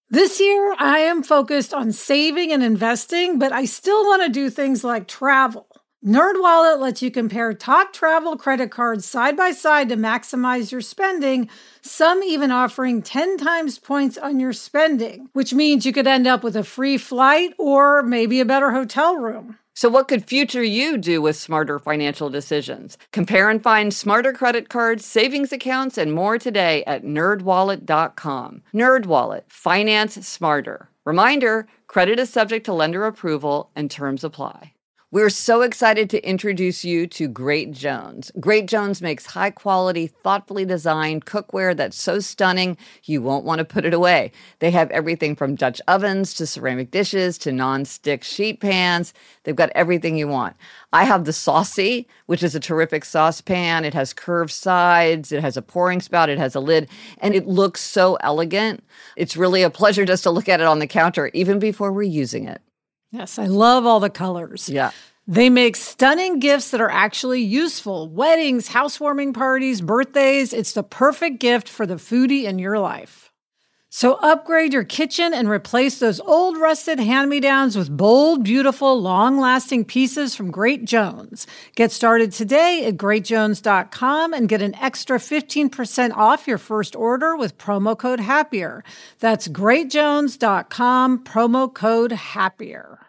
This year, I am focused on saving and investing, but I still want to do things like travel. NerdWallet lets you compare top travel credit cards side by side to maximize your spending, some even offering 10 times points on your spending, which means you could end up with a free flight or maybe a better hotel room. So what could future you do with smarter financial decisions? Compare and find smarter credit cards, savings accounts, and more today at nerdwallet.com. NerdWallet, finance smarter. Reminder, credit is subject to lender approval and terms apply. We're so excited to introduce you to Great Jones. Great Jones makes high-quality, thoughtfully designed cookware that's so stunning you won't want to put it away. They have everything from Dutch ovens to ceramic dishes to non-stick sheet pans. They've got everything you want. I have the Saucy, which is a terrific saucepan. It has curved sides. It has a pouring spout. It has a lid. And it looks so elegant. It's really a pleasure just to look at it on the counter, even before we're using it. Yes, I love all the colors. Yeah. They make stunning gifts that are actually useful. Weddings, housewarming parties, birthdays. It's the perfect gift for the foodie in your life. So upgrade your kitchen and replace those old rusted hand-me-downs with bold, beautiful, long-lasting pieces from Great Jones. Get started today at greatjones.com and get an extra 15% off your first order with promo code HAPPIER. That's greatjones.com, promo code HAPPIER.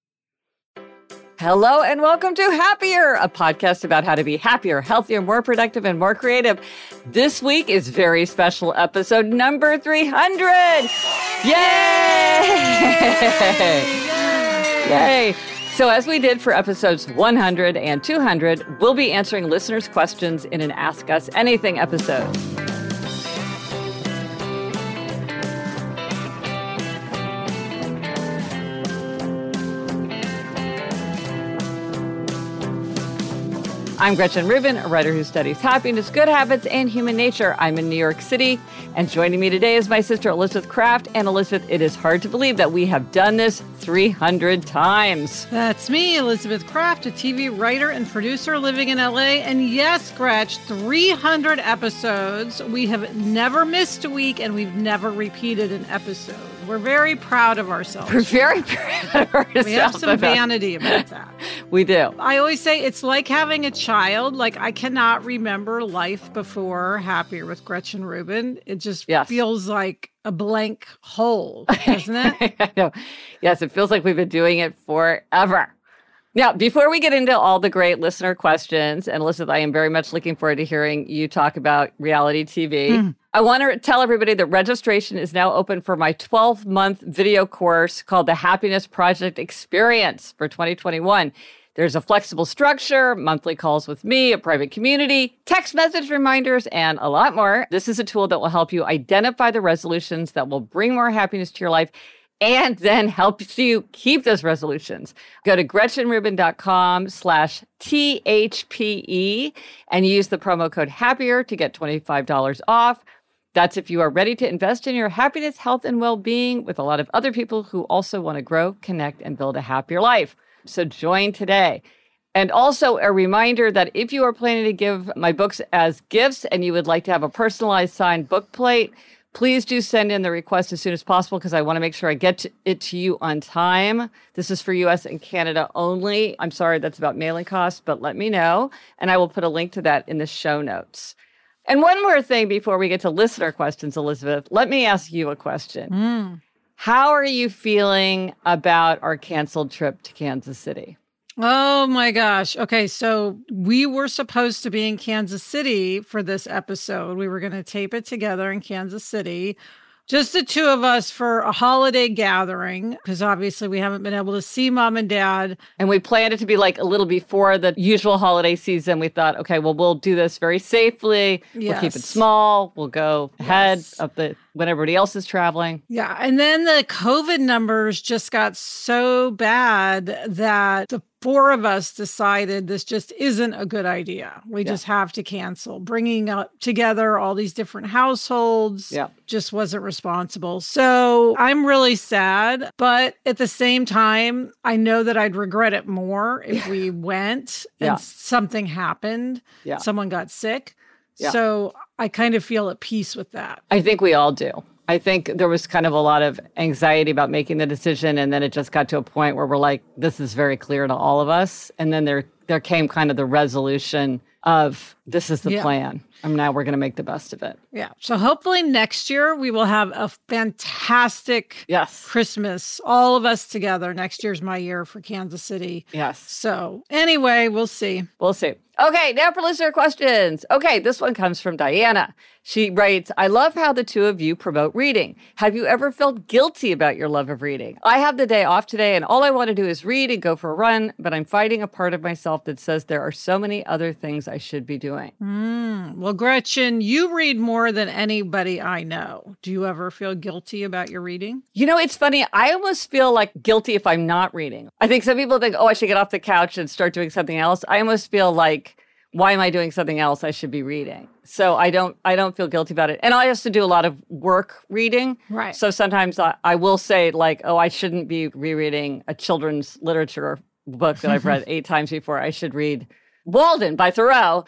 Hello and welcome to Happier, a podcast about how to be happier, healthier, more productive, and more creative. This week is very special episode number 300. Yay! Yay! So as we did for episodes 100 and 200, we'll be answering listeners' questions in an Ask Us Anything episode. I'm Gretchen Rubin, a writer who studies happiness, good habits, and human nature. I'm in New York City, and joining me today is my sister Elizabeth Kraft. And Elizabeth, it is hard to believe that we have done this 300 times. That's me, Elizabeth Kraft, a TV writer and producer living in LA. And yes, Gretch, 300 episodes. We have never missed a week, and we've never repeated an episode. We're very proud of ourselves. We're very proud of ourselves. We have some vanity about that. We do. I always say it's like having a child. Like, I cannot remember life before Happier with Gretchen Rubin. It just feels like a blank hole, doesn't it? I know. Yes, it feels like we've been doing it forever. Now, before we get into all the great listener questions, and Elizabeth, I am very much looking forward to hearing you talk about reality TV. I want to tell everybody that registration is now open for my 12-month video course called The Happiness Project Experience for 2021. There's a flexible structure, monthly calls with me, a private community, text message reminders, and a lot more. This is a tool that will help you identify the resolutions that will bring more happiness to your life and then helps you keep those resolutions. Go to GretchenRubin.com/THPE and use the promo code HAPPIER to get $25 off. That's if you are ready to invest in your happiness, health, and well-being with a lot of other people who also want to grow, connect, and build a happier life. So join today. And also a reminder that if you are planning to give my books as gifts and you would like to have a personalized signed book plate, please do send in the request as soon as possible because I want to make sure I get it to you on time. This is for U.S. and Canada only. I'm sorry that's about mailing costs, but let me know, and I will put a link to that in the show notes. And one more thing before we get to listener questions, Elizabeth, let me ask you a question. How are you feeling about our canceled trip to Kansas City? Oh my gosh. Okay, so we were supposed to be in Kansas City for this episode. We were going to tape it together in Kansas City. Just the two of us for a holiday gathering, because obviously we haven't been able to see mom and dad. And we planned it to be like a little before the usual holiday season. We thought, okay, well, we'll do this very safely. Yes. We'll keep it small. We'll go ahead of when everybody else is traveling. Yeah. And then the COVID numbers just got so bad that the four of us decided this just isn't a good idea. We just have to cancel. Bringing up together all these different households just wasn't responsible. So I'm really sad. But at the same time, I know that I'd regret it more if we went and something happened. Someone got sick. So I kind of feel at peace with that. I think we all do. I think there was kind of a lot of anxiety about making the decision, and then it just got to a point where we're like, this is very clear to all of us. And then there came kind of the resolution of this is the plan. And now we're going to make the best of it. Yeah. So hopefully next year we will have a fantastic Christmas, all of us together. Next year's my year for Kansas City. Yes. So anyway, we'll see. We'll see. Okay, now for listener questions. Okay, this one comes from Diana. She writes, I love how the two of you promote reading. Have you ever felt guilty about your love of reading? I have the day off today and all I want to do is read and go for a run, but I'm fighting a part of myself that says there are so many other things I should be doing. Well, Gretchen, you read more than anybody I know. Do you ever feel guilty about your reading? You know, it's funny. I almost feel like guilty if I'm not reading. I think some people think, oh, I should get off the couch and start doing something else. I almost feel like, why am I doing something else? I should be reading. So I don't feel guilty about it. And I used to do a lot of work reading. Right. So sometimes I will say like, oh, I shouldn't be rereading a children's literature book that I've read 8 times before. I should read Walden by Thoreau,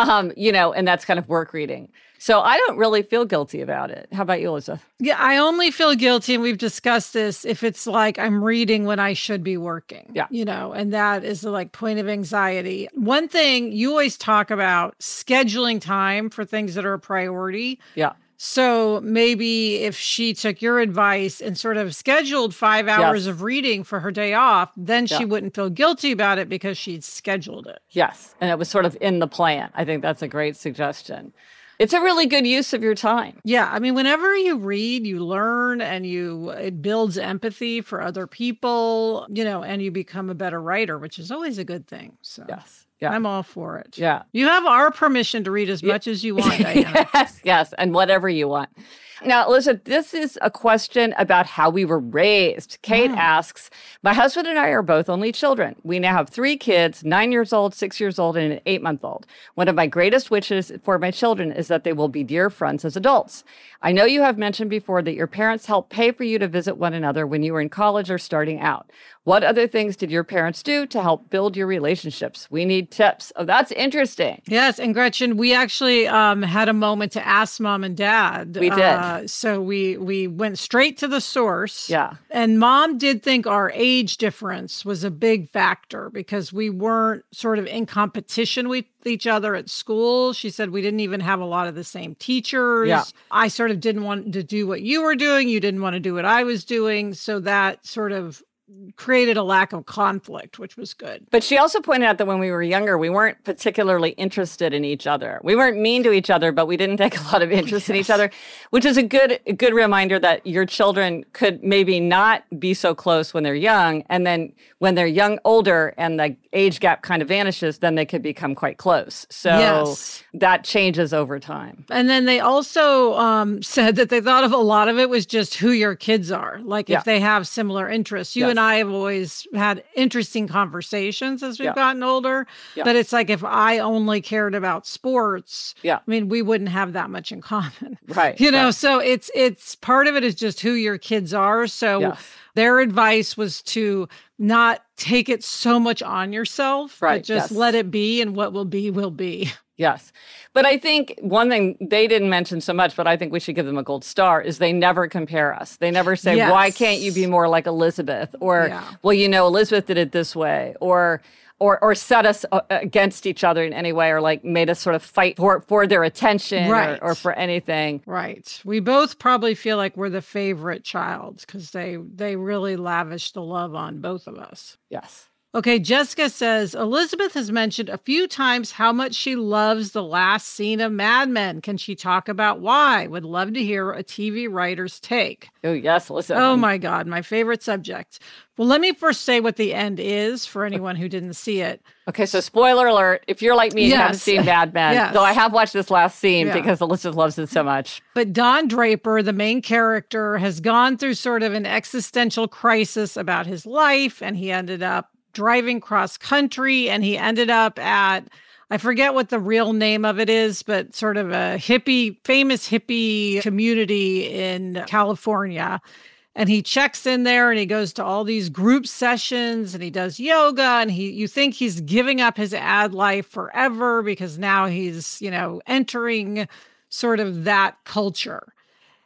and that's kind of work reading. So I don't really feel guilty about it. How about you, Elizabeth? Yeah, I only feel guilty, and we've discussed this, if it's like I'm reading when I should be working. Yeah. And that is the point of anxiety. One thing you always talk about, scheduling time for things that are a priority. Yeah. So maybe if she took your advice and sort of scheduled 5 hours of reading for her day off, then she wouldn't feel guilty about it because she'd scheduled it. Yes. And it was sort of in the plan. I think that's a great suggestion. It's a really good use of your time. Yeah. I mean, whenever you read, you learn and it builds empathy for other people, and you become a better writer, which is always a good thing. So yes. Yeah. I'm all for it. Yeah. You have our permission to read as much as you want, Diana. Yes. And whatever you want. Now, Elizabeth, this is a question about how we were raised. Kate asks, my husband and I are both only children. We now have 3 kids, 9 years old, 6 years old, and an 8-month-old. One of my greatest wishes for my children is that they will be dear friends as adults. I know you have mentioned before that your parents helped pay for you to visit one another when you were in college or starting out. What other things did your parents do to help build your relationships? We need tips. Oh, that's interesting. Yes. And Gretchen, we actually had a moment to ask Mom and Dad. We did. So we went straight to the source. Yeah. And Mom did think our age difference was a big factor because we weren't sort of in competition with each other at school. She said we didn't even have a lot of the same teachers. Yeah. I sort of didn't want to do what you were doing. You didn't want to do what I was doing. So that sort of created a lack of conflict, which was good. But she also pointed out that when we were younger, we weren't particularly interested in each other. We weren't mean to each other, but we didn't take a lot of interest in each other, which is a good reminder that your children could maybe not be so close when they're young. And then when they're older and the age gap kind of vanishes, then they could become quite close. So that changes over time. And then they also said that they thought of a lot of it was just who your kids are. Like if they have similar interests. You and I have always had interesting conversations as we've gotten older. Yeah. But it's like if I only cared about sports, I mean, we wouldn't have that much in common. Right. So it's part of it is just who your kids are. So their advice was to not take it so much on yourself, but just let it be, and what will be, will be. Yes. But I think one thing they didn't mention so much, but I think we should give them a gold star, is they never compare us. They never say, why can't you be more like Elizabeth? Or, well, Elizabeth did it this way. Or set us against each other in any way, or like made us sort of fight for their attention or for anything. Right. We both probably feel like we're the favorite child because they really lavish the love on both of us. Yes. Okay, Jessica says, Elizabeth has mentioned a few times how much she loves the last scene of Mad Men. Can she talk about why? Would love to hear a TV writer's take. Oh, yes, listen. Oh, my God, my favorite subject. Well, let me first say what the end is for anyone who didn't see it. Okay, so spoiler alert, if you're like me and haven't seen Mad Men, though I have watched this last scene because Elizabeth loves it so much. But Don Draper, the main character, has gone through sort of an existential crisis about his life, and he ended up driving cross country, and he ended up at, I forget what the real name of it is, but sort of a famous hippie community in California. And he checks in there and he goes to all these group sessions and he does yoga, and you think he's giving up his ad life forever because now he's, entering sort of that culture.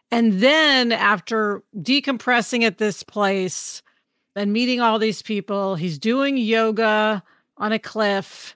And then after decompressing at this place and meeting all these people, he's doing yoga on a cliff,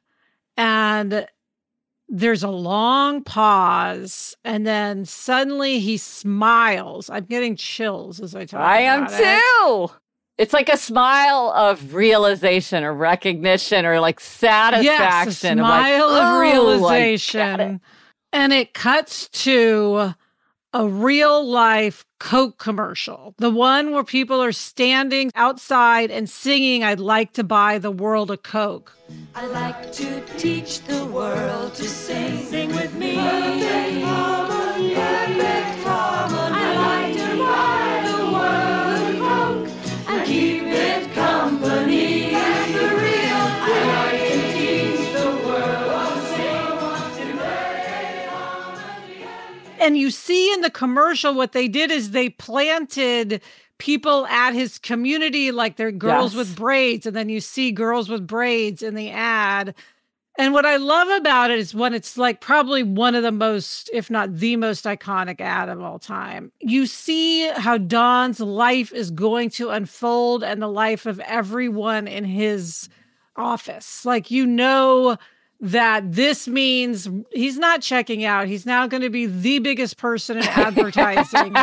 and there's a long pause, and then suddenly he smiles. I'm getting chills as I talk about it. I am too. It's like a smile of realization or recognition or like satisfaction. Yes, a smile of realization. And it cuts to a real life Coke commercial. The one where people are standing outside and singing, "I'd like to buy the world a Coke." I like to teach the world to sing. Sing with me. Perfect harmony. Perfect harmony. I like to buy the world a Coke and keep it company. That's the real thing. I like to teach the world to sing. Perfect harmony. And you see in the commercial what they did is they planted people at his community, like they're girls with braids, and then you see girls with braids in the ad. And what I love about it is when it's like probably one of the most, if not the most iconic ad of all time. You see how Don's life is going to unfold and the life of everyone in his office. Like, you know that this means he's not checking out. He's now going to be the biggest person in advertising.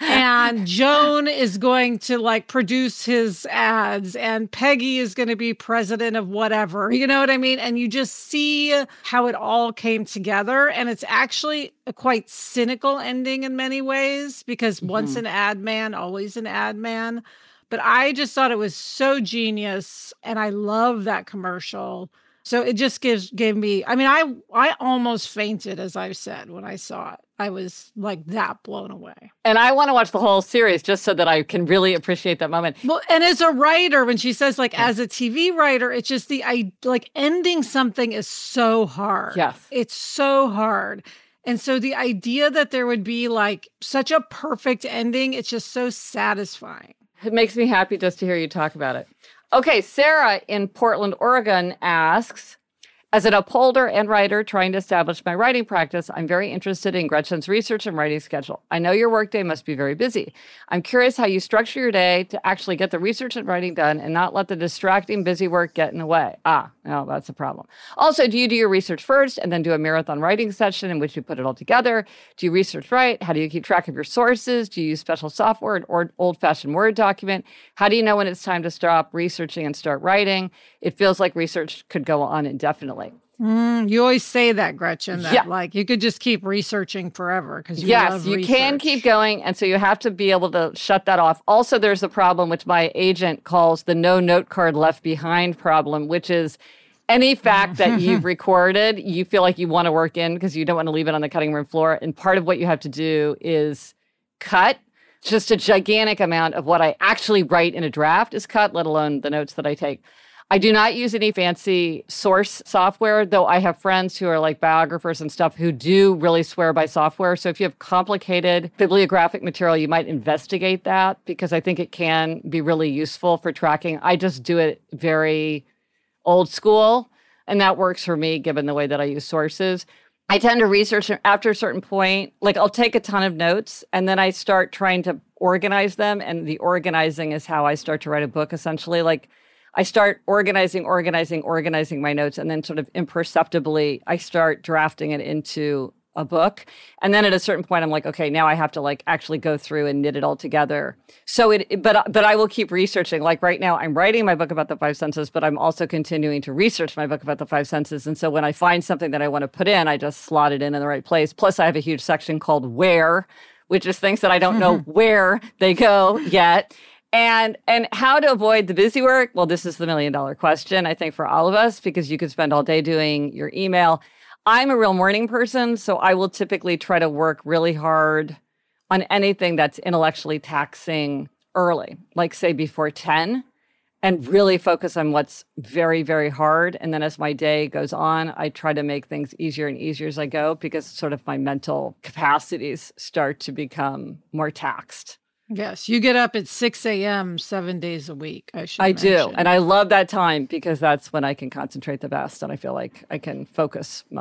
And Joan is going to like produce his ads, and Peggy is going to be president of whatever, you know what I mean? And you just see how it all came together. And it's actually a quite cynical ending in many ways, because once an ad man, always an ad man. But I just thought it was so genius. And I love that commercial. So it just gave me, I mean, I almost fainted, as I've said, when I saw it. I was like that blown away. And I want to watch the whole series just so that I can really appreciate that moment. Well, and as a writer, when she says like, as a TV writer, it's just like ending something is so hard. Yes. It's so hard. And so the idea that there would be like such a perfect ending, it's just so satisfying. It makes me happy just to hear you talk about it. Okay, Sarah in Portland, Oregon asks, as an upholder and writer trying to establish my writing practice, I'm very interested in Gretchen's research and writing schedule. I know your workday must be very busy. I'm curious how you structure your day to actually get the research and writing done and not let the distracting busy work get in the way. No, that's a problem. Also, do you do your research first and then do a marathon writing session in which you put it all together? Do you research right? How do you keep track of your sources? Do you use special software or old-fashioned Word document? How do you know when it's time to stop researching and start writing? It feels like research could go on indefinitely. You always say that, Gretchen, that like you could just keep researching forever because you love research. You can keep going. And so you have to be able to shut that off. Also, there's a problem which my agent calls the no note card left behind problem, which is any fact that you've recorded, you feel like you want to work in because you don't want to leave it on the cutting room floor. And part of what you have to do is cut. Just a gigantic amount of what I actually write in a draft is cut, let alone the notes that I take. I do not use any fancy source software, though I have friends who are like biographers and stuff who do really swear by software. So if you have complicated bibliographic material, you might investigate that because I think it can be really useful for tracking. I just do it very old school, and that works for me given the way that I use sources. I tend to research after a certain point. Like I'll take a ton of notes and then I start trying to organize them. And the organizing is how I start to write a book, essentially. Like I start organizing my notes, and then sort of imperceptibly, I start drafting it into a book. And then at a certain point, I'm like, okay, now I have to like actually go through and knit it all together. So but I will keep researching. Like right now, I'm writing my book about the five senses, but I'm also continuing to research my book about the five senses. And so when I find something that I want to put in, I just slot it in the right place. Plus, I have a huge section called Where, which is things that I don't know where they go yet. And how to avoid the busy work? Well, this is the $1 million question, I think, for all of us, because you could spend all day doing your email. I'm a real morning person, so I will typically try to work really hard on anything that's intellectually taxing early, like say before 10, and really focus on what's very, very hard. And then as my day goes on, I try to make things easier and easier as I go because sort of my mental capacities start to become more taxed. Yes, you get up at 6 a.m. 7 days a week, I do. And I love that time because that's when I can concentrate the best and I feel like I can focus most.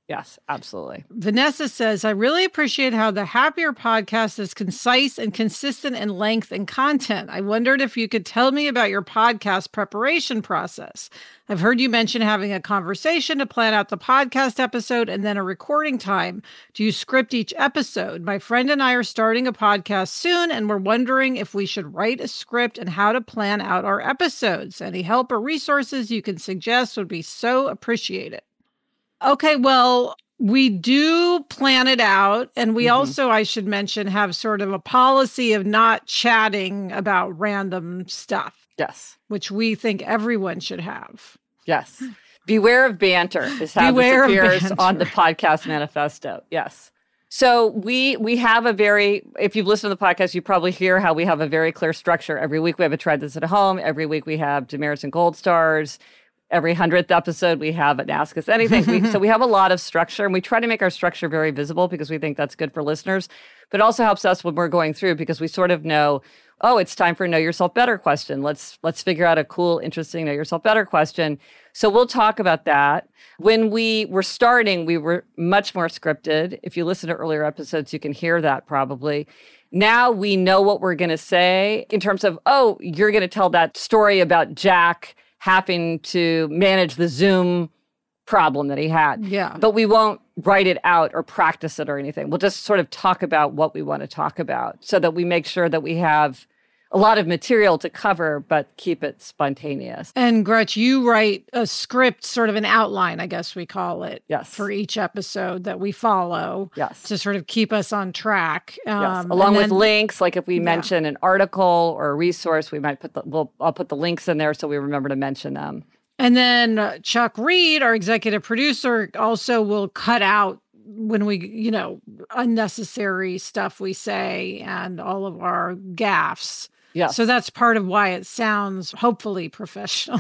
Yes, absolutely. Vanessa says, I really appreciate how the Happier podcast is concise and consistent in length and content. I wondered if you could tell me about your podcast preparation process. I've heard you mention having a conversation to plan out the podcast episode and then a recording time. Do you script each episode? My friend and I are starting a podcast soon, and we're wondering if we should write a script and how to plan out our episodes. Any help or resources you can suggest would be so appreciated. Okay, well, we do plan it out. And we also, I should mention, have sort of a policy of not chatting about random stuff. Yes. Which we think everyone should have. Yes. Beware of banter is how Beware this appears banter. on the podcast manifesto. Yes. So we have if you've listened to the podcast, you probably hear how we have a very clear structure. Every week we have a Try This at Home. Every week we have Demerits and Gold Stars. Every 100th episode, we have an Ask Us Anything. So we have a lot of structure, and we try to make our structure very visible because we think that's good for listeners. But it also helps us when we're going through because we sort of know, oh, it's time for a Know Yourself Better question. Let's figure out a cool, interesting Know Yourself Better question. So we'll talk about that. When we were starting, we were much more scripted. If you listen to earlier episodes, you can hear that probably. Now we know what we're going to say in terms of, oh, you're going to tell that story about Jack having to manage the Zoom problem that he had. Yeah. But we won't write it out or practice it or anything. We'll just sort of talk about what we want to talk about so that we make sure that we have a lot of material to cover, but keep it spontaneous. And Gretch, you write a script, sort of an outline, I guess we call it, Yes. for each episode that we follow. Yes. To sort of keep us on track. Yes. Along with links, like if we Yeah. mention an article or a resource, we might I'll put the links in there so we remember to mention them. And then Chuck Reed, our executive producer, also will cut out when we, unnecessary stuff we say and all of our gaffes. Yes. So that's part of why it sounds hopefully professional.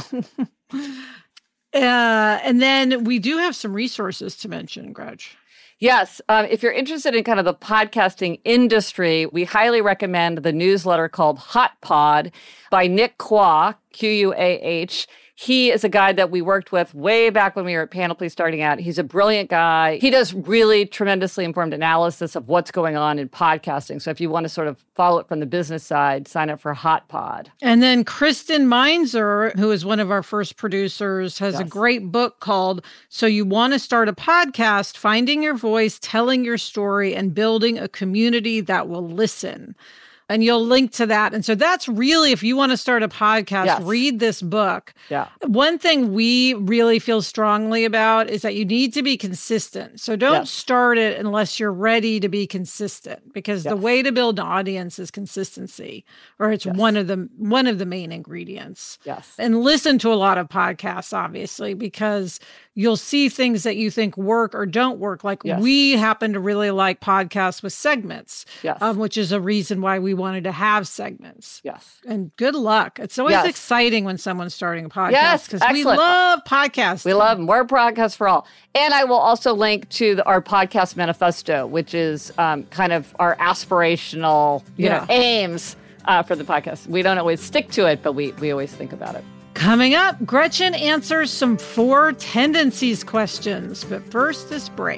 And then we do have some resources to mention, Gretch. Yes. If you're interested in kind of the podcasting industry, we highly recommend the newsletter called Hot Pod by Nick Quah, Quah. He is a guy that we worked with way back when we were at Panoply starting out. He's a brilliant guy. He does really tremendously informed analysis of what's going on in podcasting. So if you want to sort of follow it from the business side, sign up for Hot Pod. And then Kristen Meinzer, who is one of our first producers, has a great book called So You Want to Start a Podcast, Finding Your Voice, Telling Your Story, and Building a Community That Will Listen. And you'll link to that. And so that's really, if you want to start a podcast, read this book. Yeah. One thing we really feel strongly about is that you need to be consistent. So don't start it unless you're ready to be consistent, because the way to build an audience is consistency, or it's one of the main ingredients. Yes. And listen to a lot of podcasts, obviously, because you'll see things that you think work or don't work. Like we happen to really like podcasts with segments, which is a reason why we wanted to have segments. Yes. And good luck. It's always exciting when someone's starting a podcast. Yes, because we love podcasts. We love them. We're Podcast for All. And I will also link to our podcast manifesto, which is kind of our aspirational aims for the podcast. We don't always stick to it, but we always think about it. Coming up, Gretchen answers some 4 tendencies questions. But first, this break.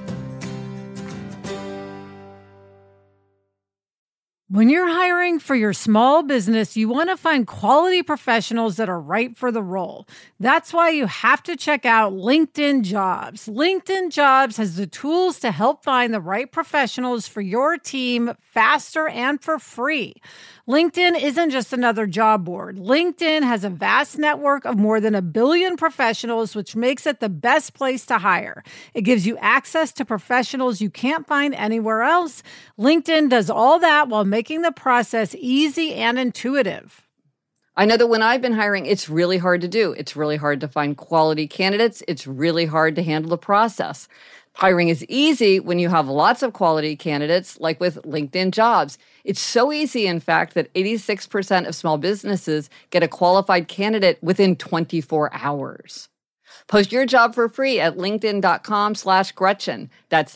When you're hiring for your small business, you want to find quality professionals that are right for the role. That's why you have to check out LinkedIn Jobs. LinkedIn Jobs has the tools to help find the right professionals for your team faster and for free. LinkedIn isn't just another job board. LinkedIn has a vast network of more than 1 billion professionals, which makes it the best place to hire. It gives you access to professionals you can't find anywhere else. LinkedIn does all that while making the process easy and intuitive. I know that when I've been hiring, it's really hard to do. It's really hard to find quality candidates. It's really hard to handle the process. Hiring is easy when you have lots of quality candidates, like with LinkedIn Jobs. It's so easy, in fact, that 86% of small businesses get a qualified candidate within 24 hours. Post your job for free at linkedin.com/Gretchen. That's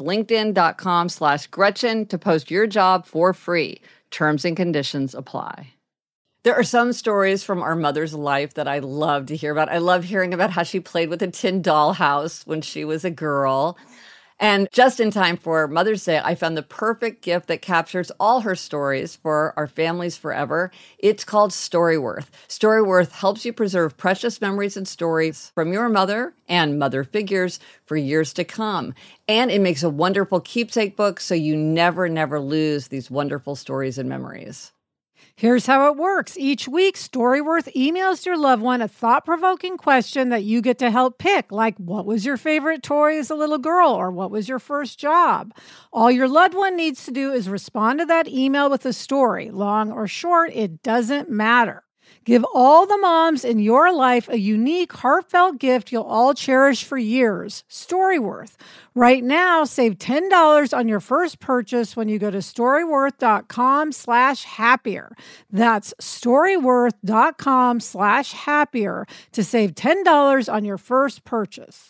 linkedin.com/Gretchen to post your job for free. Terms and conditions apply. There are some stories from our mother's life that I love to hear about. I love hearing about how she played with a tin dollhouse when she was a girl. And just in time for Mother's Day, I found the perfect gift that captures all her stories for our families forever. It's called Storyworth. Storyworth helps you preserve precious memories and stories from your mother and mother figures for years to come. And it makes a wonderful keepsake book so you never lose these wonderful stories and memories. Here's how it works. Each week, Storyworth emails your loved one a thought-provoking question that you get to help pick, like what was your favorite toy as a little girl, or what was your first job? All your loved one needs to do is respond to that email with a story. Long or short, it doesn't matter. Give all the moms in your life a unique, heartfelt gift you'll all cherish for years. Storyworth. Right now, save $10 on your first purchase when you go to storyworth.com/happier. That's storyworth.com/happier to save $10 on your first purchase.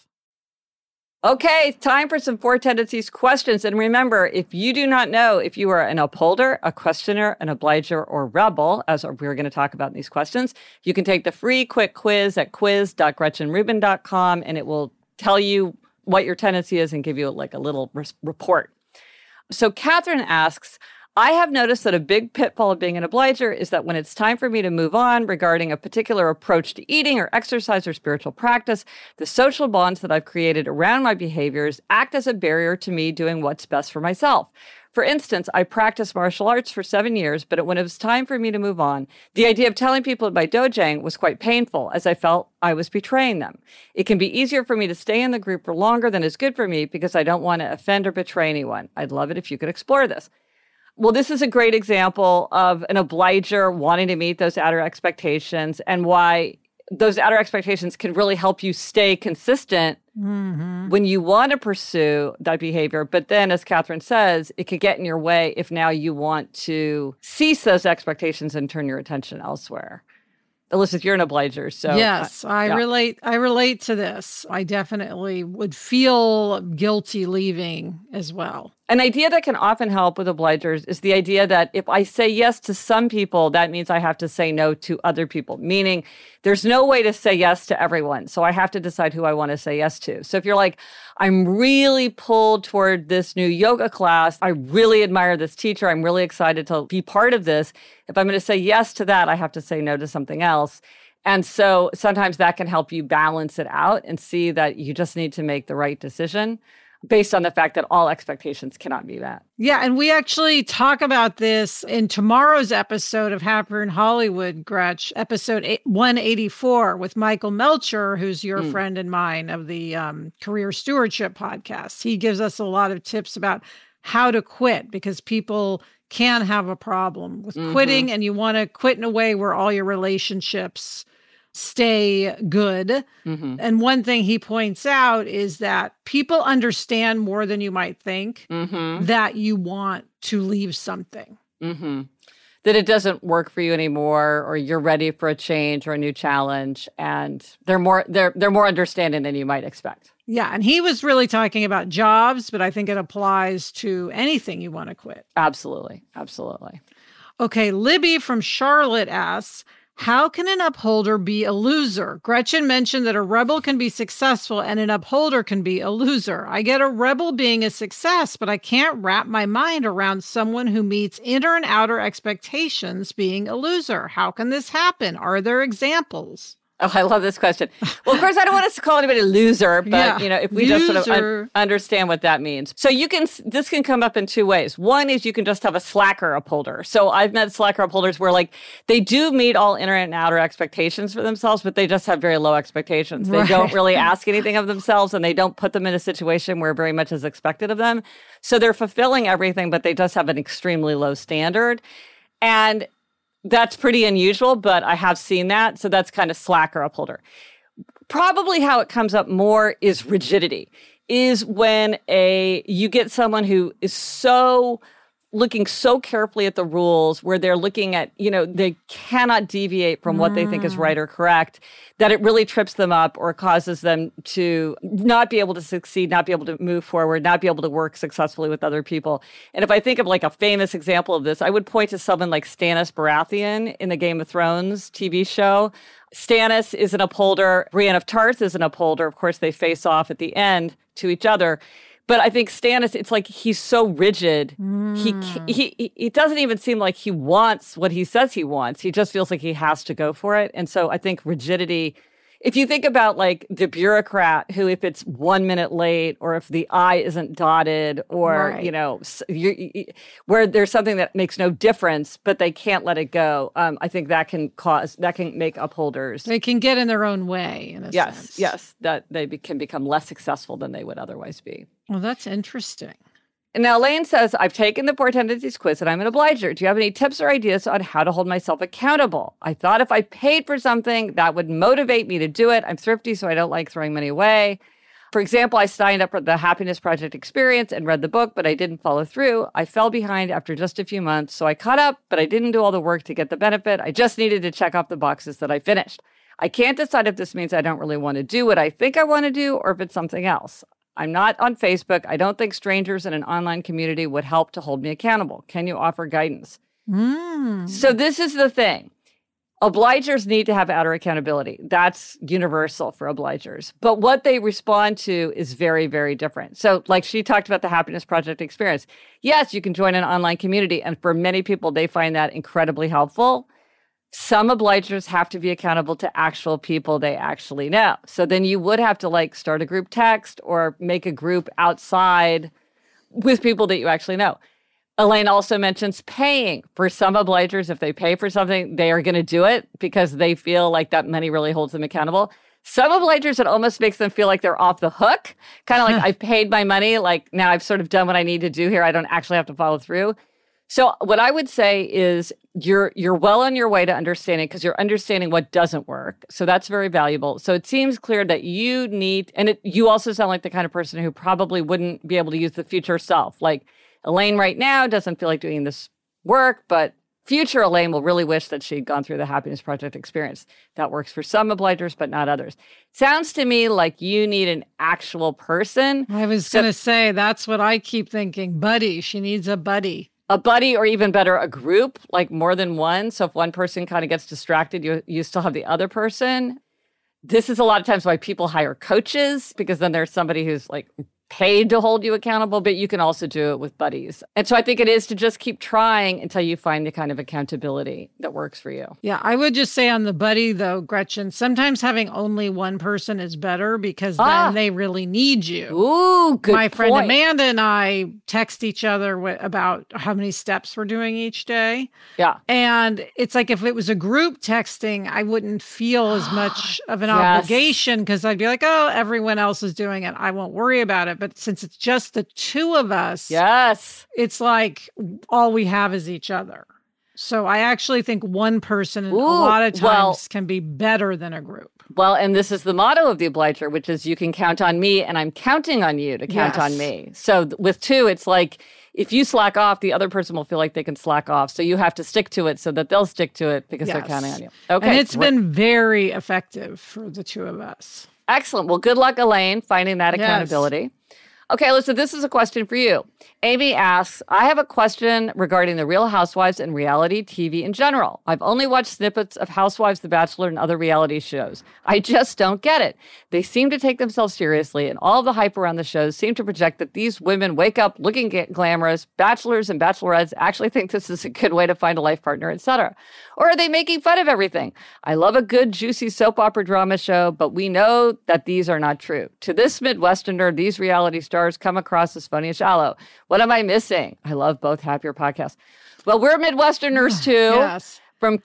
Okay, time for some Four Tendencies questions. And remember, if you do not know if you are an upholder, a questioner, an obliger, or rebel, as we're going to talk about in these questions, you can take the free quick quiz at quiz.gretchenrubin.com, and it will tell you what your tendency is and give you like a little report. So Catherine asks, I have noticed that a big pitfall of being an obliger is that when it's time for me to move on regarding a particular approach to eating or exercise or spiritual practice, the social bonds that I've created around my behaviors act as a barrier to me doing what's best for myself. For instance, I practiced martial arts for 7 years, but when it was time for me to move on, the idea of telling people at my dojang was quite painful, as I felt I was betraying them. It can be easier for me to stay in the group for longer than is good for me because I don't want to offend or betray anyone. I'd love it if you could explore this. Well, this is a great example of an obliger wanting to meet those outer expectations and why those outer expectations can really help you stay consistent when you want to pursue that behavior. But then, as Catherine says, it could get in your way if now you want to cease those expectations and turn your attention elsewhere. Elizabeth, you're an obliger, so yes, I relate to this. I definitely would feel guilty leaving as well. An idea that can often help with obligers is the idea that if I say yes to some people, that means I have to say no to other people, meaning there's no way to say yes to everyone. So I have to decide who I want to say yes to. So if you're like, I'm really pulled toward this new yoga class, I really admire this teacher, I'm really excited to be part of this. If I'm going to say yes to that, I have to say no to something else. And so sometimes that can help you balance it out and see that you just need to make the right decision based on the fact that all expectations cannot be met. Yeah, and we actually talk about this in tomorrow's episode of Happier in Hollywood, Gretch, episode 184 with Michael Melcher, who's your friend and mine of the Career Stewardship podcast. He gives us a lot of tips about how to quit because people can have a problem with quitting and you want to quit in a way where all your relationships stay good. And one thing he points out is that people understand more than you might think that you want to leave something. That it doesn't work for you anymore, or you're ready for a change or a new challenge, and they're more understanding than you might expect. Yeah, and he was really talking about jobs, but I think it applies to anything you want to quit. Absolutely. Absolutely. Okay, Libby from Charlotte asks, how can an upholder be a loser? Gretchen mentioned that a rebel can be successful and an upholder can be a loser. I get a rebel being a success, but I can't wrap my mind around someone who meets inner and outer expectations being a loser. How can this happen? Are there examples? Oh, I love this question. Well, of course, I don't want us to call anybody a loser, but if we just sort of understand what that means. So this can come up in two ways. One is you can just have a slacker upholder. So I've met slacker upholders where like they do meet all inner and outer expectations for themselves, but they just have very low expectations. They don't really ask anything of themselves and they don't put them in a situation where very much is expected of them. So they're fulfilling everything, but they just have an extremely low standard. And that's pretty unusual, but I have seen that. So that's kind of slacker upholder. Probably how it comes up more is rigidity, is when you get someone who is so looking so carefully at the rules where they're looking at, they cannot deviate from what they think is right or correct, that it really trips them up or causes them to not be able to succeed, not be able to move forward, not be able to work successfully with other people. And if I think of like a famous example of this, I would point to someone like Stannis Baratheon in the Game of Thrones TV show. Stannis is an upholder. Brienne of Tarth is an upholder. Of course, they face off at the end to each other. But I think Stannis, it's like he's so rigid. He doesn't even seem like he wants what he says he wants. He just feels like he has to go for it. And so I think rigidity, if you think about like the bureaucrat who, if it's 1 minute late or if the I isn't dotted or, where there's something that makes no difference, but they can't let it go. I think that can make upholders. They can get in their own way in a sense. Yes, that they can become less successful than they would otherwise be. Well, that's interesting. And now Elaine says, I've taken the 4 tendencies quiz and I'm an obliger. Do you have any tips or ideas on how to hold myself accountable? I thought if I paid for something, that would motivate me to do it. I'm thrifty, so I don't like throwing money away. For example, I signed up for the Happiness Project experience and read the book, but I didn't follow through. I fell behind after just a few months, so I caught up, but I didn't do all the work to get the benefit. I just needed to check off the boxes that I finished. I can't decide if this means I don't really want to do what I think I want to do or if it's something else. I'm not on Facebook. I don't think strangers in an online community would help to hold me accountable. Can you offer guidance? So this is the thing. Obligers need to have outer accountability. That's universal for obligers. But what they respond to is very, very different. So like she talked about the Happiness Project experience. Yes, you can join an online community. And for many people, they find that incredibly helpful. Some obligers have to be accountable to actual people they actually know. So then you would have to like start a group text or make a group outside with people that you actually know. Elaine also mentions paying. For some obligers, if they pay for something, they are going to do it because they feel like that money really holds them accountable. Some obligers, it almost makes them feel like they're off the hook. Kind of like I've paid my money. Like now I've sort of done what I need to do here. I don't actually have to follow through. So what I would say is you're well on your way to understanding because you're understanding what doesn't work. So that's very valuable. So it seems clear that you need, and you also sound like the kind of person who probably wouldn't be able to use the future self. Like Elaine right now doesn't feel like doing this work, but future Elaine will really wish that she'd gone through the Happiness Project experience. That works for some obligers, but not others. Sounds to me like you need an actual person. I was going to say, that's what I keep thinking. Buddy. She needs a buddy. A buddy, or even better, a group, like more than one. So if one person kind of gets distracted, you still have the other person. This is a lot of times why people hire coaches, because then there's somebody who's like paid to hold you accountable, but you can also do it with buddies. And so I think it is to just keep trying until you find the kind of accountability that works for you. Yeah, I would just say on the buddy, though, Gretchen, sometimes having only one person is better because then they really need you. Ooh, good My friend point. Amanda and I text each other about how many steps we're doing each day. Yeah. And it's like if it was a group texting, I wouldn't feel as much of an Yes. obligation because I'd be like, oh, everyone else is doing it. I won't worry about it. But since it's just the two of us, Yes. it's like all we have is each other. So I actually think one person a lot of times can be better than a group. Well, and this is the motto of the Obliger, which is you can count on me and I'm counting on you to count on me. So with two, it's like if you slack off, the other person will feel like they can slack off. So you have to stick to it so that they'll stick to it because they're counting on you. Okay. And it's been very effective for the two of us. Excellent. Well, good luck, Elaine, finding that accountability. Okay, Alyssa, this is a question for you. Amy asks, I have a question regarding the Real Housewives and reality TV in general. I've only watched snippets of Housewives, The Bachelor, and other reality shows. I just don't get it. They seem to take themselves seriously, and all the hype around the shows seem to project that these women wake up looking glamorous. Bachelors and bachelorettes actually think this is a good way to find a life partner, etc. Or are they making fun of everything? I love a good, juicy soap opera drama show, but we know that these are not true. To this Midwesterner, these reality stars come across as funny and shallow. What am I missing? I love both Happier podcasts. Well, we're Midwesterners too. Yes. From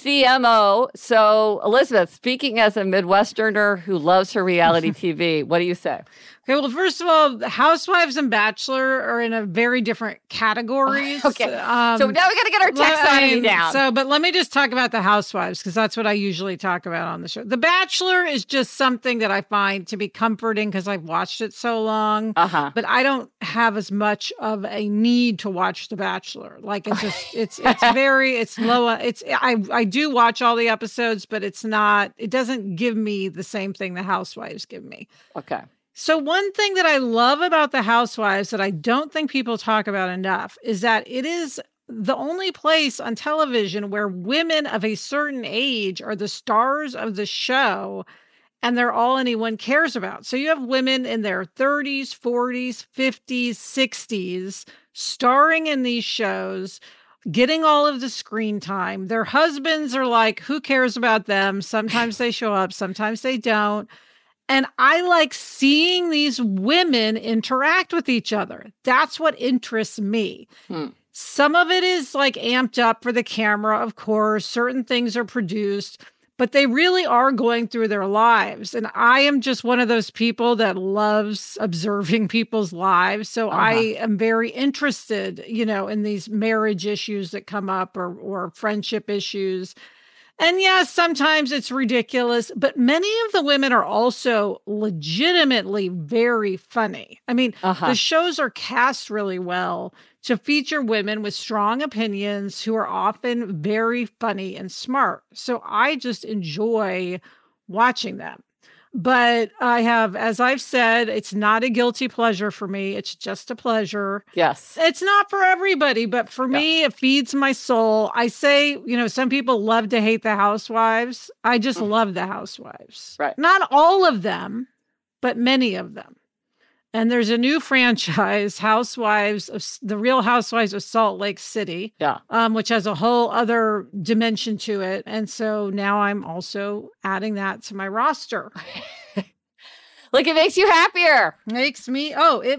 KCMO. So, Elizabeth, speaking as a Midwesterner who loves her reality TV, what do you say? Okay, well, first of all, Housewives and Bachelor are in a very different categories. Okay. So now we got to get our taxonomy down. But let me just talk about the Housewives, because that's what I usually talk about on the show. The Bachelor is just something that I find to be comforting because I've watched it so long. But I don't have as much of a need to watch The Bachelor. Like, it's just, it's low. I do watch all the episodes, but it doesn't give me the same thing the Housewives give me. Okay. So one thing that I love about the Housewives that I don't think people talk about enough is that it is the only place on television where women of a certain age are the stars of the show, and they're all anyone cares about. So you have women in their 30s, 40s, 50s, 60s starring in these shows, getting all of the screen time. Their husbands are like, who cares about them? Sometimes they show up, sometimes they don't. And I like seeing these women interact with each other. That's what interests me. Some of it is like amped up for the camera, of course. Certain things are produced, but they really are going through their lives. And I am just one of those people that loves observing people's lives. So I am very interested, in these marriage issues that come up or friendship issues. And yes, sometimes it's ridiculous, but many of the women are also legitimately very funny. I mean, the shows are cast really well to feature women with strong opinions who are often very funny and smart. So I just enjoy watching them. But as I've said, it's not a guilty pleasure for me. It's just a pleasure. Yes. It's not for everybody, but for me, it feeds my soul. I say, some people love to hate the Housewives. I just love the Housewives. Right. Not all of them, but many of them. And there's a new franchise, The Real Housewives of Salt Lake City, which has a whole other dimension to it. And so now I'm also adding that to my roster. Look, it makes you happier. It makes me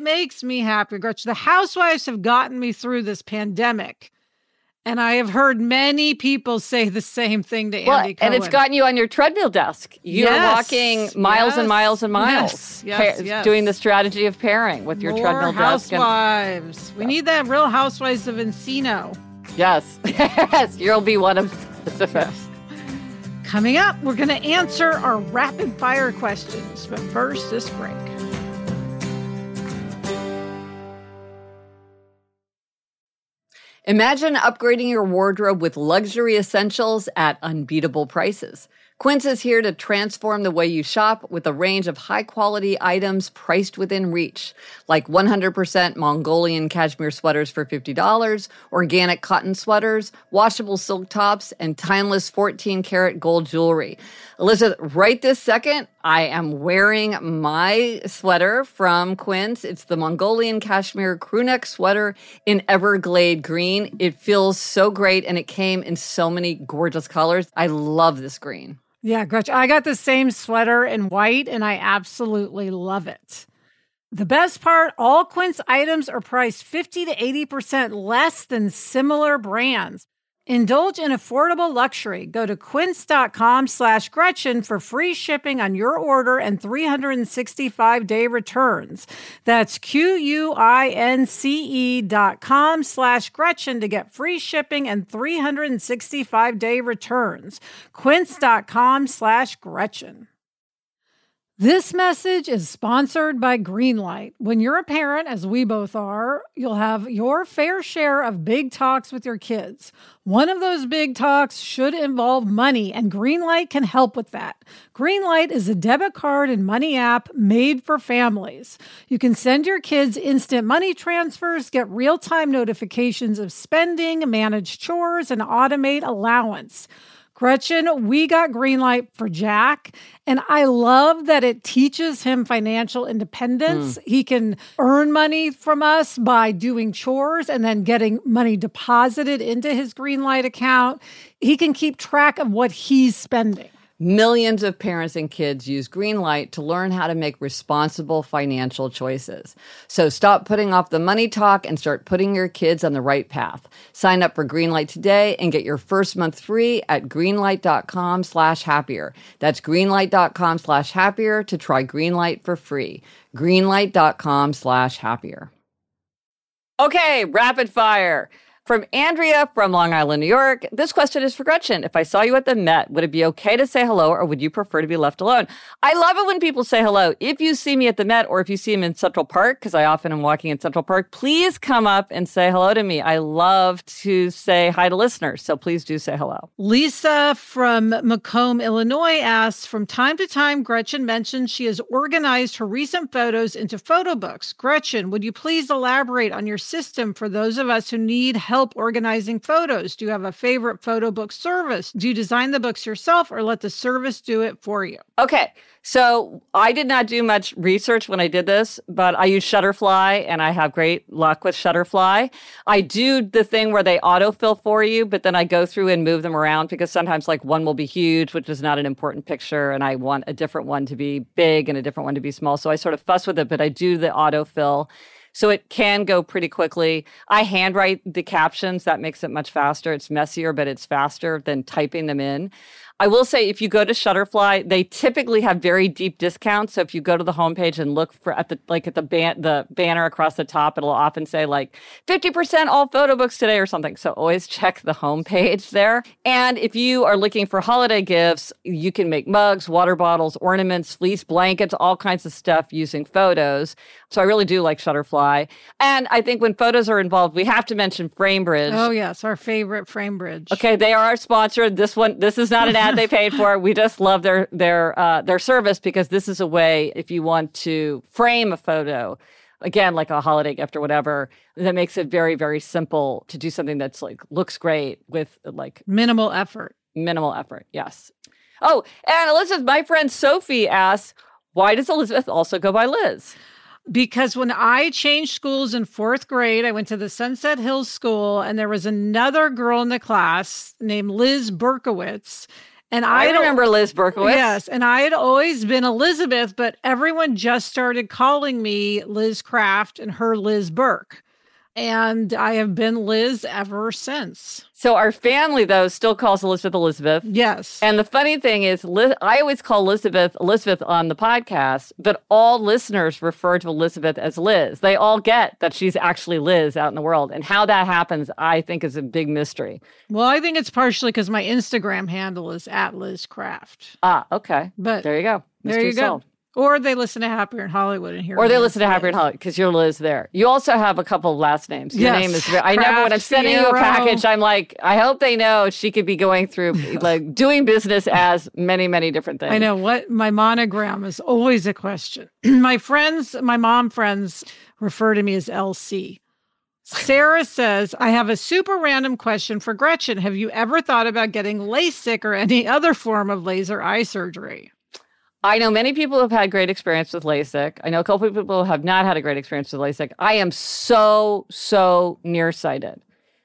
happy, Gretchen. The Housewives have gotten me through this pandemic. And I have heard many people say the same thing to Andy Cohen. And it's gotten you on your treadmill desk. You're walking miles and miles and miles. Yes. Doing the strategy of pairing with your treadmill desk. Housewives. We need that Real Housewives of Encino. Yes. Yes. You'll be one of the first. Coming up, we're going to answer our rapid fire questions. But first, this break. Imagine upgrading your wardrobe with luxury essentials at unbeatable prices. Quince is here to transform the way you shop with a range of high-quality items priced within reach, like 100% Mongolian cashmere sweaters for $50, organic cotton sweaters, washable silk tops, and timeless 14-karat gold jewelry. Elizabeth, right this second, I am wearing my sweater from Quince. It's the Mongolian cashmere crewneck sweater in Everglade green. It feels so great, and it came in so many gorgeous colors. I love this green. Yeah, Gretchen, I got the same sweater in white, and I absolutely love it. The best part, all Quince items are priced 50 to 80% less than similar brands. Indulge in affordable luxury. Go to quince.com/Gretchen for free shipping on your order and 365-day returns. That's QUINCE.com/Gretchen to get free shipping and 365-day returns. Quince.com/Gretchen. This message is sponsored by Greenlight. When you're a parent, as we both are, you'll have your fair share of big talks with your kids. One of those big talks should involve money, and Greenlight can help with that. Greenlight is a debit card and money app made for families. You can send your kids instant money transfers, get real-time notifications of spending, manage chores, and automate allowance. Gretchen, we got Greenlight for Jack, and I love that it teaches him financial independence. He can earn money from us by doing chores and then getting money deposited into his Greenlight account. He can keep track of what he's spending. Millions of parents and kids use Greenlight to learn how to make responsible financial choices. So stop putting off the money talk and start putting your kids on the right path. Sign up for Greenlight today and get your first month free at greenlight.com/happier. That's greenlight.com/happier to try Greenlight for free. Greenlight.com/happier. Okay, rapid fire. From Andrea from Long Island, New York. This question is for Gretchen. If I saw you at the Met, would it be okay to say hello or would you prefer to be left alone? I love it when people say hello. If you see me at the Met or if you see me in Central Park, because I often am walking in Central Park, please come up and say hello to me. I love to say hi to listeners, so please do say hello. Lisa from Macomb, Illinois asks, from time to time, Gretchen mentions she has organized her recent photos into photo books. Gretchen, would you please elaborate on your system for those of us who need help organizing photos? Do you have a favorite photo book service? Do you design the books yourself or let the service do it for you? Okay, so I did not do much research when I did this, but I use Shutterfly and I have great luck with Shutterfly. I do the thing where they autofill for you, but then I go through and move them around because sometimes like one will be huge, which is not an important picture, and I want a different one to be big and a different one to be small. So I sort of fuss with it, but I do the autofill. So it can go pretty quickly. I handwrite the captions. That makes it much faster. It's messier, but it's faster than typing them in. I will say if you go to Shutterfly, they typically have very deep discounts. So if you go to the homepage and look for the banner across the top, it'll often say like 50% all photo books today or something. So always check the homepage there. And if you are looking for holiday gifts, you can make mugs, water bottles, ornaments, fleece blankets, all kinds of stuff using photos. So I really do like Shutterfly. And I think when photos are involved, we have to mention FrameBridge. Oh, yes, our favorite FrameBridge. Okay, they are our sponsor. This is not an ad they paid for. We just love their service because this is a way, if you want to frame a photo, again, like a holiday gift or whatever, that makes it very, very simple to do something that's like looks great with like minimal effort. Minimal effort, yes. Oh, and Elizabeth, my friend Sophie asks, why does Elizabeth also go by Liz? Because when I changed schools in 4th grade, I went to the Sunset Hills School, and there was another girl in the class named Liz Berkowitz. And I remember Liz Berkowitz. Yes, and I had always been Elizabeth, but everyone just started calling me Liz Craft and her Liz Burke. And I have been Liz ever since. So our family, though, still calls Elizabeth. Yes. And the funny thing is, I always call Elizabeth on the podcast, but all listeners refer to Elizabeth as Liz. They all get that she's actually Liz out in the world. And how that happens, I think, is a big mystery. Well, I think it's partially because my Instagram handle is @LizCraft. Ah, okay. But there you go. There you go. Solved. Or they listen to Happier in Hollywood and hear. Or they listen to Happier in Hollywood because you're Liz there. You also have a couple of last names. Your name is. I never when I'm sending you a package, I'm like, I hope they know she could be going through like doing business as many, many different things. I know what my monogram is always a question. My mom friends refer to me as LC. Sarah says, I have a super random question for Gretchen. Have you ever thought about getting LASIK or any other form of laser eye surgery? I know many people have had great experience with LASIK. I know a couple of people have not had a great experience with LASIK. I am so nearsighted,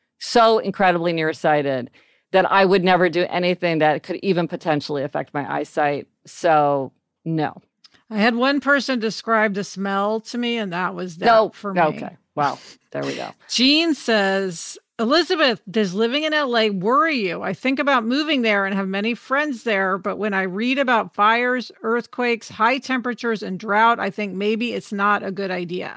so incredibly nearsighted that I would never do anything that could even potentially affect my eyesight. So, no. I had one person describe the smell to me, and that was that for me. Okay. Wow. There we go. Jean says, Elizabeth, does living in LA worry you? I think about moving there and have many friends there, but when I read about fires, earthquakes, high temperatures, and drought, I think maybe it's not a good idea.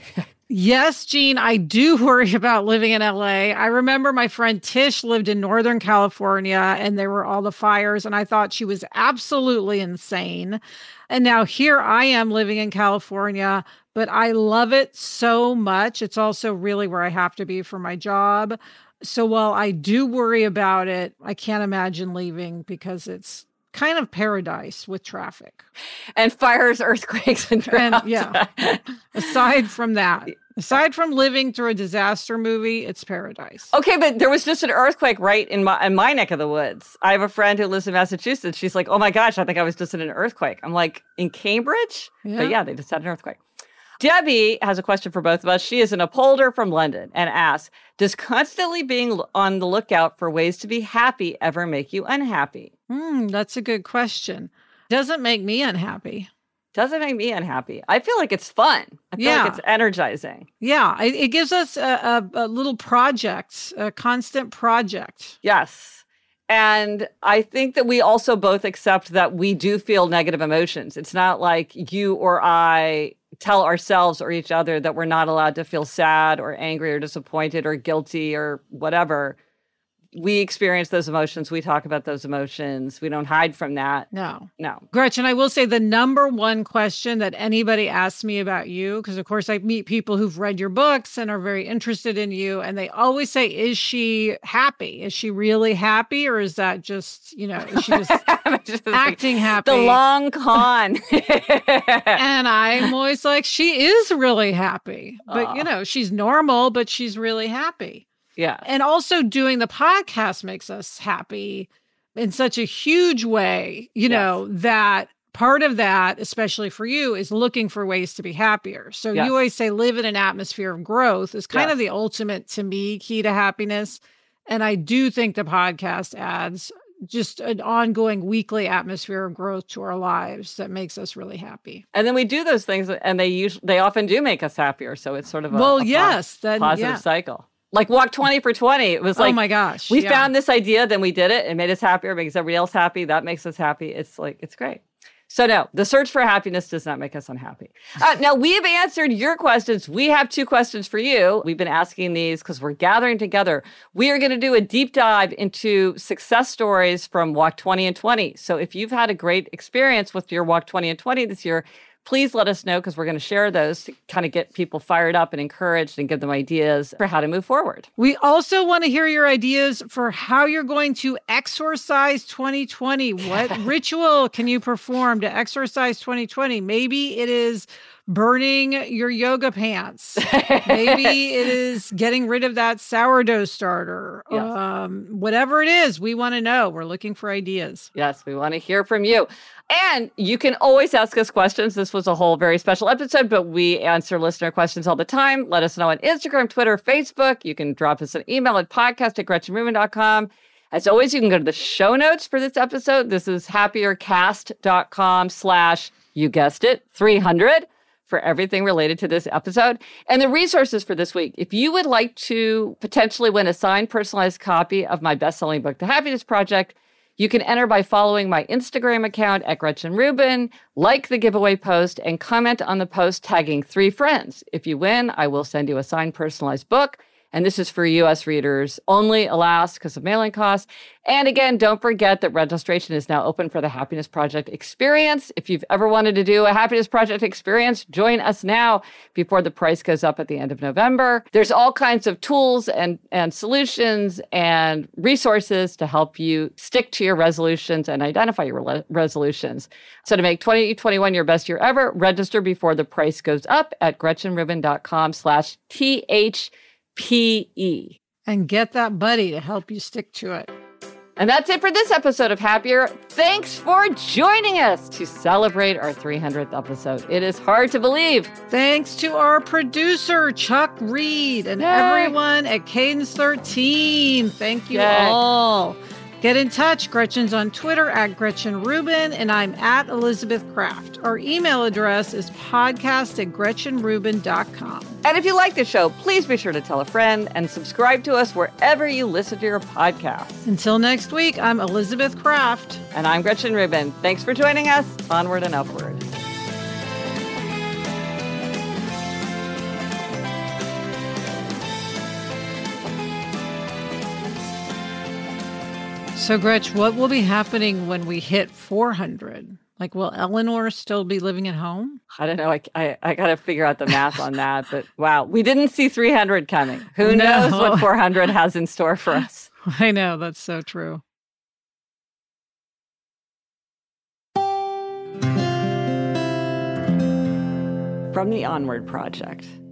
Yes, Jean, I do worry about living in LA. I remember my friend Tish lived in Northern California and there were all the fires, and I thought she was absolutely insane. And now here I am living in California, but I love it so much. It's also really where I have to be for my job. So while I do worry about it, I can't imagine leaving because it's kind of paradise with traffic. And fires, earthquakes, and drought. And, yeah. Aside from that, aside from living through a disaster movie, it's paradise. Okay, but there was just an earthquake right in my neck of the woods. I have a friend who lives in Massachusetts. She's like, oh my gosh, I think I was just in an earthquake. I'm like, in Cambridge? Yeah. But yeah, they just had an earthquake. Debbie has a question for both of us. She is an upholder from London and asks, does constantly being on the lookout for ways to be happy ever make you unhappy? That's a good question. Doesn't make me unhappy. Doesn't make me unhappy. I feel like it's fun. I feel like it's energizing. Yeah, it gives us a little project, a constant project. Yes. And I think that we also both accept that we do feel negative emotions. It's not like you or I tell ourselves or each other that we're not allowed to feel sad or angry or disappointed or guilty or whatever. We experience those emotions. We talk about those emotions. We don't hide from that. No. Gretchen, I will say the number one question that anybody asks me about you, because of course I meet people who've read your books and are very interested in you, and they always say, is she happy? Is she really happy? Or is that just, is she just acting happy? The long con. And I'm always like, she is really happy. But, she's normal, but she's really happy. Yeah. And also doing the podcast makes us happy in such a huge way, that part of that, especially for you, is looking for ways to be happier. So you always say live in an atmosphere of growth is kind of the ultimate, to me, key to happiness. And I do think the podcast adds just an ongoing weekly atmosphere of growth to our lives that makes us really happy. And then we do those things and they often do make us happier. So it's sort of a positive cycle. Like Walk 20 for 20. It was like, oh my gosh, we found this idea, then we did it. It made us happier, makes everybody else happy. That makes us happy. It's great. So no, the search for happiness does not make us unhappy. Now, we've answered your questions. We have 2 questions for you. We've been asking these because we're gathering together. We are going to do a deep dive into success stories from Walk 20 and 20. So if you've had a great experience with your Walk 20 and 20 this year, please let us know, because we're going to share those to kind of get people fired up and encouraged and give them ideas for how to move forward. We also want to hear your ideas for how you're going to exorcise 2020. What ritual can you perform to exorcise 2020? Maybe it is burning your yoga pants. Maybe it is getting rid of that sourdough starter. Yes. Whatever it is, we want to know. We're looking for ideas. Yes, we want to hear from you. And you can always ask us questions. This was a whole very special episode, but we answer listener questions all the time. Let us know on Instagram, Twitter, Facebook. You can drop us an email at podcast@GretchenRubin.com. As always, you can go to the show notes for this episode. This is happiercast.com/ you guessed it, 300 for everything related to this episode. And the resources for this week, if you would like to potentially win a signed personalized copy of my best-selling book, The Happiness Project, you can enter by following my Instagram account @GretchenRubin, like the giveaway post, and comment on the post tagging 3 friends. If you win, I will send you a signed personalized book. And this is for U.S. readers only, alas, because of mailing costs. And again, don't forget that registration is now open for the Happiness Project Experience. If you've ever wanted to do a Happiness Project Experience, join us now before the price goes up at the end of November. There's all kinds of tools and solutions and resources to help you stick to your resolutions and identify your resolutions. So to make 2021 your best year ever, register before the price goes up at GretchenRubin.com/THPE. And get that buddy to help you stick to it. And that's it for this episode of Happier. Thanks for joining us to celebrate our 300th episode. It is hard to believe. Thanks to our producer, Chuck Reed, and everyone at Cadence 13. Thank you all. Get in touch. Gretchen's on Twitter @GretchenRubin, and I'm @Elizabeth Craft. Our email address is podcast@GretchenRubin.com. And if you like the show, please be sure to tell a friend and subscribe to us wherever you listen to your podcasts. Until next week, I'm Elizabeth Craft. And I'm Gretchen Rubin. Thanks for joining us. Onward and upward. So, Gretch, what will be happening when we hit 400? Like, will Eleanor still be living at home? I don't know. I got to figure out the math on that. But wow, we didn't see 300 coming. Who knows what 400 has in store for us? I know. That's so true. From the Onward Project.